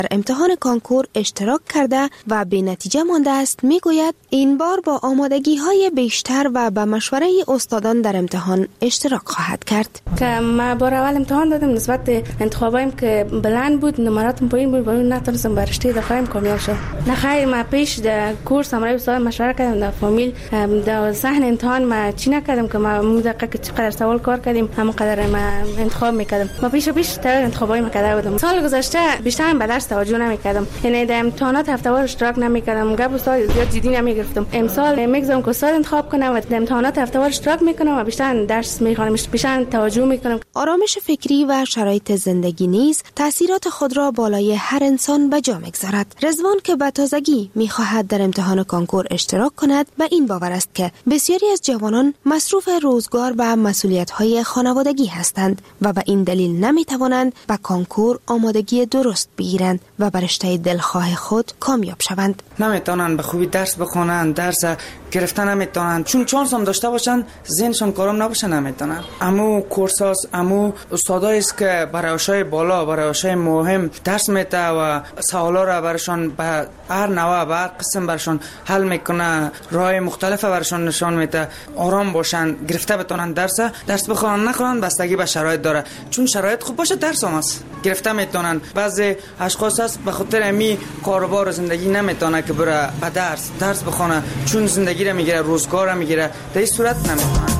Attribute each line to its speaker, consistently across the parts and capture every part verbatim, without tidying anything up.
Speaker 1: در امتحان کانکور اشتراک کرده و به نتیجه مانده است میگوید این بار با آمادگی های بیشتر و به مشوره استادان در امتحان اشتراک خواهد کرد.
Speaker 2: که ما بار اول امتحان دادم نسبت انتخابایم که بلند بود نمراتم پایین بود ولی نتونستم به رشته دفاعیم کامیاب شدم. نه خیر ما پیش در کورس امروز استاد مشوره کردم در فامیل در صحن امتحان ما چی نکردم که ما مدقیق که چقدر سوال کار کردیم همونقدر ما انتخاب میکردم. ما پیش پیش تر انتخابای میکرده بودم. سال گذشته بیشتر به درس توجه نمیکردم. یعنی در امتحانات هفته‌وار اشتراک نمیکردم. گپ استاد زیاد جدی نمیگرفتم. امسال میگذارم که استاد انتخاب کنم و در امتحانات هفته‌وار اشتراک میکنم و بیشتر درس میخوانم، بیشتر توجه میکنم.
Speaker 1: آرامش فکری و شرایط زندگی نیز تاثیرات خود را بالای هر انسان به جا میگذارد. رضوان که به تازگی میخواهد در امتحان کانکور اشتراک کند به این باور است که بسیاری از جوانان مصروف روزگار و مسئولیت‌های خانوادگی هستند و به این دلیل نمیتوانند به کانکور آمادگی درست بگیرند و بر رشته دلخواه خود کامیاب شوند.
Speaker 3: نمیتونن به خوبی درس بخونن، درس گرفتن نمیتونن، چون چانس هم داشته باشن ذهنشون کارم نباشه نمیتونن. امو کورساس امو استادایی است که برای اشای بالا برای اشای مهم درس میده و سوالا را برشون به هر نوع به هر قسم برشون حل میکنه، راه مختلف برشون نشان میده، آرام باشن، گرفته بتونن درس درس بخونن نخونن بستگی به شرایط داره. چون شرایط خوب باشه درس هم است گرفته میتونن. بعضی اشخاص هست به خاطر امی کاروبار و زندگی نمیتونه که بره به درس درس بخونه، چون زندگی را میگیره، روزگار را میگیره، در این صورت نمیتونه.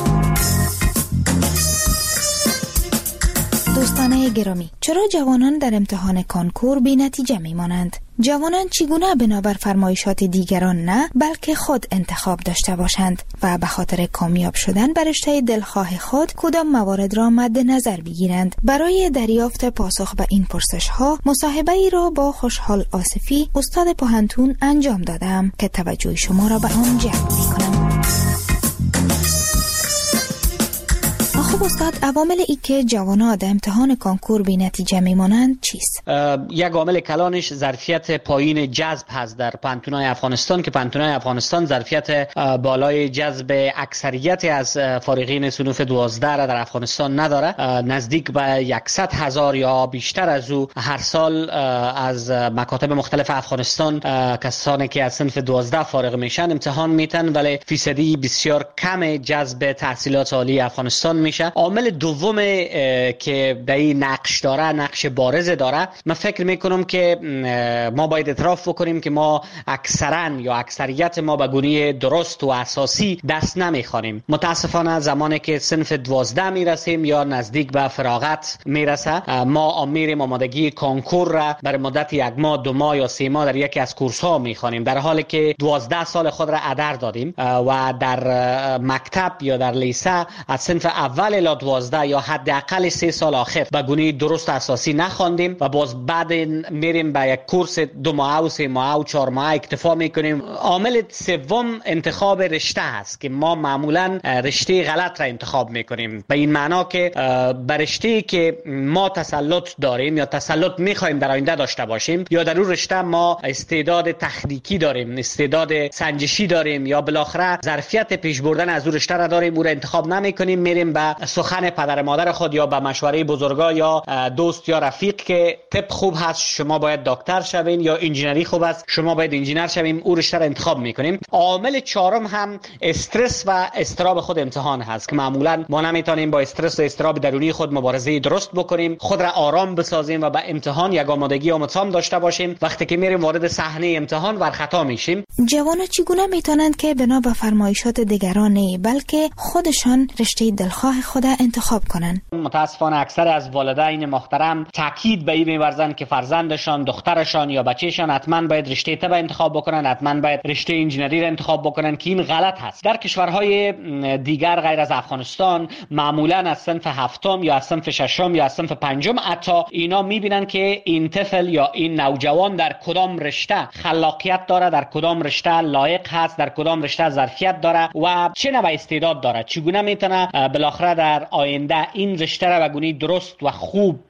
Speaker 1: دوستان گرامی، چرا جوانان در امتحان کانکور بی نتیجه میمانند؟ جوانان چگونه بنابر فرمایشات دیگران نه بلکه خود انتخاب داشته باشند و به خاطر کامیاب شدن بر رشته دلخواه خود کدام موارد را مد نظر بگیرند؟ برای دریافت پاسخ به این پرسش ها مصاحبه ای را با خوشحال آصفی استاد پوهنتون انجام دادم که توجه شما را به آن جلب می‌کنم. خب استاد، عوامل ای که جوانان در امتحان کانکور بی نتیجه میمانند چیست؟
Speaker 4: یک عامل کلانش ظرفیت پایین جذب هست در پانتونای افغانستان که پانتونای افغانستان ظرفیت بالای جذب اکثریت از فارغین صنوف دوازده را در افغانستان نداره. نزدیک به صد هزار یا بیشتر از او هر سال از مکاتب مختلف افغانستان کسانی که از صنف دوازده فارغ میشن امتحان میتن، ولی فیصدی بسیار کم جذب تحصیلات عالی افغانستان میشه. عامل دوم که در این نقش داره، نقش بارز داره، من فکر میکنم که ما باید اعتراف بکنیم که ما اکثرا یا اکثریت ما به گونه درست و اساسی دست نمیخوانیم. متاسفانه زمانی که صنف دوازده میرسیم یا نزدیک به فراغت میرسه ما میریم آمادگی کانکور را برای مدت یک ماه دو ماه یا سه ماه در یکی از کورس ها میخوانیم، در حالی که دوازده سال خود را هدر دادیم و در مکتب یا در لیسه از صنف اول الی دوازده یا حداقل سه سال آخر به گونه درست اساسی نخواندیم و باز بعد میریم به یک کورس دو ماه و سه ماه و چهار ماه اکتفا میکنیم. عامل سوم انتخاب رشته است که ما معمولا رشته غلط را انتخاب میکنیم، به این معنا که به رشته که ما تسلط داریم یا تسلط میخوایم در آینده داشته باشیم یا در اون رشته ما استعداد تخنیکی داریم، استعداد سنجشی داریم یا بالاخره ظرفیت پیش بردن از اون رشته را داریم، او را انتخاب نمیکنیم، میریم به سخن پدر مادر خود یا به مشوره بزرگا یا دوست یا رفیق که طب خوب هست شما باید دکتر شوین یا انجینری خوب است شما باید انجینر شویم، او رشته را انتخاب میکنیم. عامل چهارم هم استرس و اضطراب خود امتحان هست که معمولا ما نمیتونیم با استرس و اضطراب درونی خود مبارزه درست بکنیم، خود را آرام بسازیم و به امتحان یک آمادگی آموزان داشته باشیم. وقتی که میریم وارد صحنه امتحان ور خطا میشیم.
Speaker 1: جوانان چگونه میتونند که بنا به فرمایشات دیگران نه بلکه خودشان رشته دلخواه خود انتخاب کنند؟
Speaker 4: متاسفانه اکثر از والدین محترم تاکید به این می‌ورزند که فرزندشان، دخترشان یا بچه‌شان حتما باید رشته طب انتخاب بکنن، حتما باید رشته انجینری را انتخاب بکنن که این غلط هست. در کشورهای دیگر غیر از افغانستان معمولا از صنف هفتم یا از صنف ششم یا از صنف پنجم حتی اینا می‌بینن که این طفل یا این نوجوان در کدام رشته خلاقیت داره، در کدام رشته لایق هست، در کدام رشته ظرفیت داره و چه نوع استعداد داره، چگونه میتونه بالاخره در آینده این رشته را به گونه درست و خوب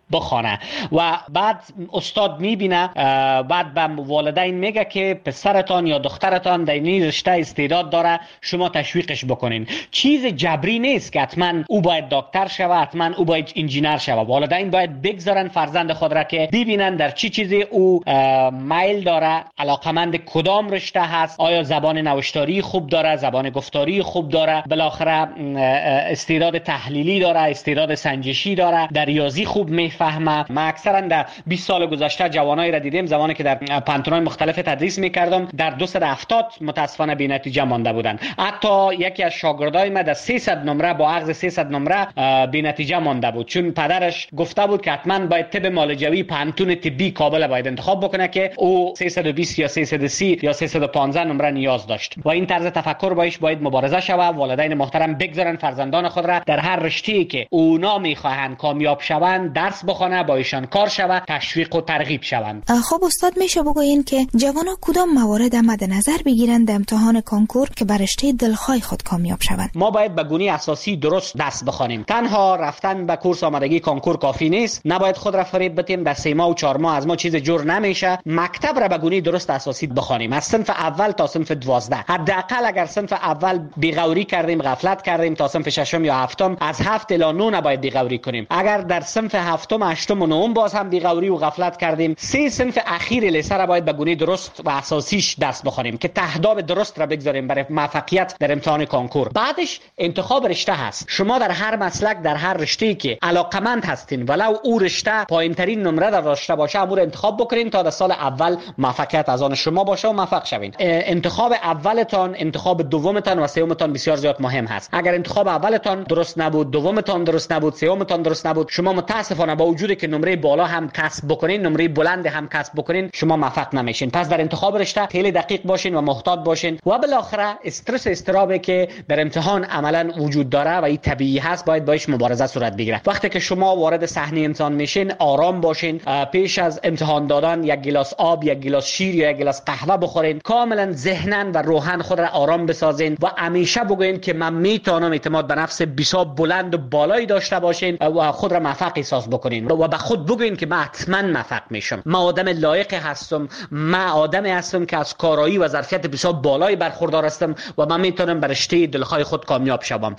Speaker 4: بخونه و بعد استاد میبینه، بعد به والدین میگه که پسرتان یا دخترتان در این رشته استعداد داره، شما تشویقش بکنین. چیز جبری نیست که حتما او باید دکتر شوه، حتما او باید انجینر شوه. والدین باید بگذارن فرزند خود را که ببینن در چی چیزی او میل داره، علاقمند کدام رشته هست، آیا زبان نوشتاری خوب داره، زبان گفتاری خوب داره، بالاخره استعداد تحلیلی داره، استعداد سنجشی داره، در ریاضی خوب میفهمه. ما اکثرا در بیست سال گذشته جوانایی را دیدیم، زمانی که در پانتون‌های مختلف تدریس میکردم، در دویست و هفتاد متاسفانه بی نتیجه مانده بودن. حتی یکی از شاگردای ما در سیصد نمره با اخذ سیصد نمره بی نتیجه مانده بود، چون پدرش گفته بود که حتما باید طب معالجوی پانتون طبی کابل باید انتخاب بکنه که او سیصد و بیست یا سیصد و سی یا سیصد و پانزده نمره نیاز داشت. و این طرز تفکر باش باید مبارزه شوه. والدین محترم بگذارن فرزندان خود را در هر رشته‌ای که اونا میخواهند کامیاب شوند درس بخونه، با ایشان کار شوه، تشویق و ترغیب شوند.
Speaker 1: خب استاد، میشه بگوین که جوانا کدام موارد مد نظر بگیرند در امتحان کنکور که بر رشته دلخواه خود کامیاب شوند؟
Speaker 4: ما باید به گونه اساسی درست درس بخونیم. تنها رفتن به کورس آمادگی کنکور کافی نیست. نباید خود را فریب بدیم در سه ماه و چهار ماه از ما چیز جور نمیشه. مکتب را به گونه درست اساسی بخونیم، از صنف اول تا صنف دوازده. حداقل اگر صنف اول بیغوری کردیم، غفلت کردیم، تا صنف ششم یا هفتم از هفت الی نه نباید بیغوری کنیم. اگر در صنف هفتم، هشتم و نهم باز هم بیغوری و غفلت کردیم، سه صنف اخیر لیسه را باید به گونه درست و اساسیش درس بخونیم که تهداب درست را بگذاریم برای موفقیت در امتحان کنکور. بعدش انتخاب رشته هست. شما در هر مسلک، در هر رشته‌ای که علاقمند هستین، ولو او رشته پایین‌ترین نمره داشته باشه، امور انتخاب بکنین تا در سال اول موفقیت از آن شما باشه و موفق شوین. انتخاب اولتان، انتخاب دومتان و سومتان بسیار زیاد مهم هست. اگر انتخاب اولتان درست نبود، دومتان درست نبود، سومتان درست نبود، شما متاسفانه با وجودی که نمره بالا هم کسب بکنین، نمره بلند هم کسب بکنین، شما موفق نمیشین. پس در انتخاب رشته خیلی دقیق باشین و محتاط باشین. و بالاخره استرس استرابی که در امتحان عملا وجود داره و این طبیعی هست، باید باش مبارزه صورت بگیره. وقتی که شما وارد صحنه امتحان میشین، آرام باشین. پیش از امتحان دادن یک گلاس آب، یک گلاس شیر یا یک گلاس قهوه بخورین. کاملا ذهناً و روحاً خود را آرام بسازین و همیشه بگوین که من میتونم. اعتماد به نفس بسیار بلند و بالایی داشته باشین و خود را موفق احساس بکنین و به خود بگوین که من حتما موفق میشم. من آدم لایق هستم. من آدمی هستم که از کارایی و ظرفیت بسیار بالایی برخوردار هستم و من میتونم بر رشته دلخواه خود کامیاب شوم.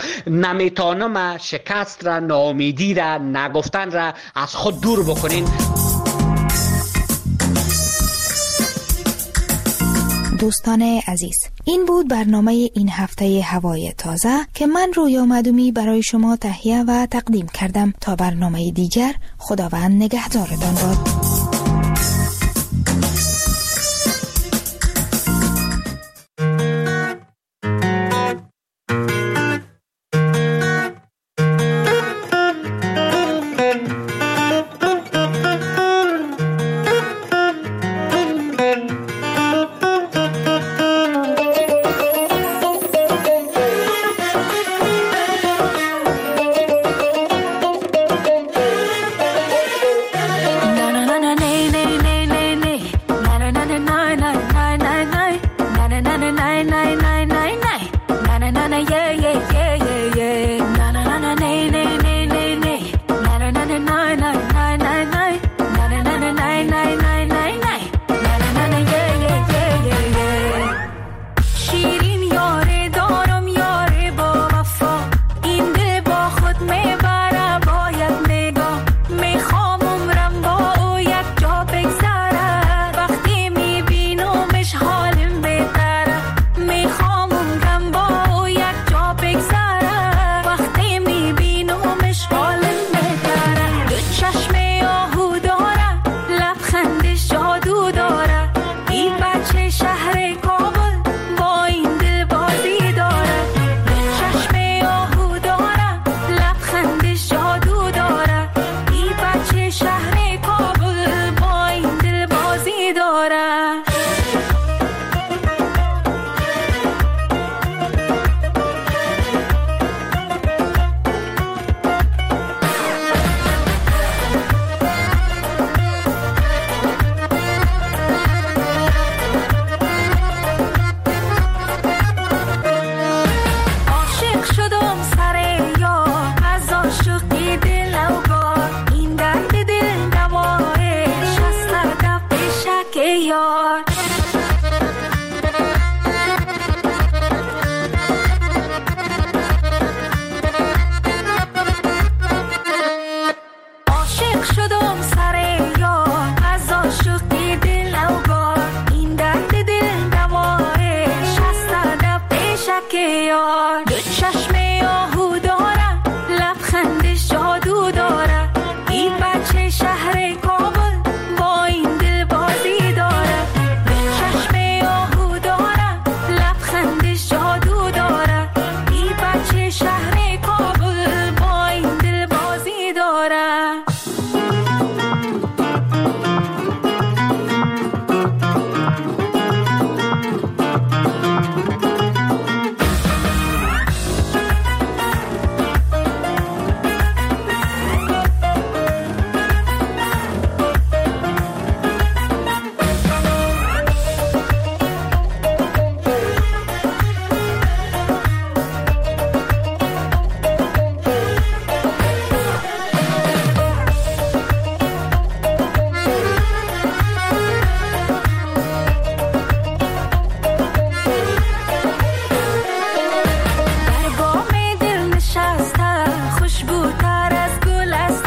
Speaker 4: نمیتونم شکست را، ناامیدی را، نگفتن را از خود دور بکنین.
Speaker 1: دوستان عزیز، این بود برنامه این هفته هوای تازه که من رویا مدومی برای شما تهیه و تقدیم کردم. تا برنامه دیگر، خداوند نگهدارتان باد.
Speaker 5: یار. عاشق شدم سر یار از عاشقی دل اوگار. این درد دل دوایش هست در پیشک یار. دو چشم آهو داره لبخندش جادو داره. این بچه شهر کابل با این دل بازی داره. دو چشم آهو داره لبخندش جادو داره. این بچه شهر کابل با این دل بازی داره.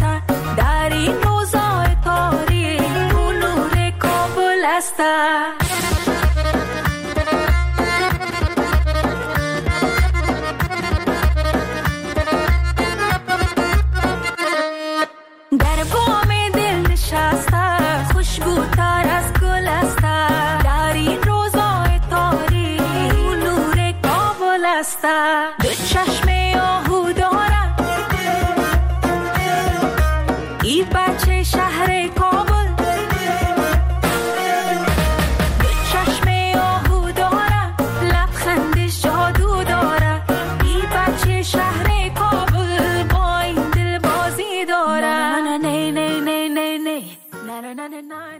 Speaker 5: Hasta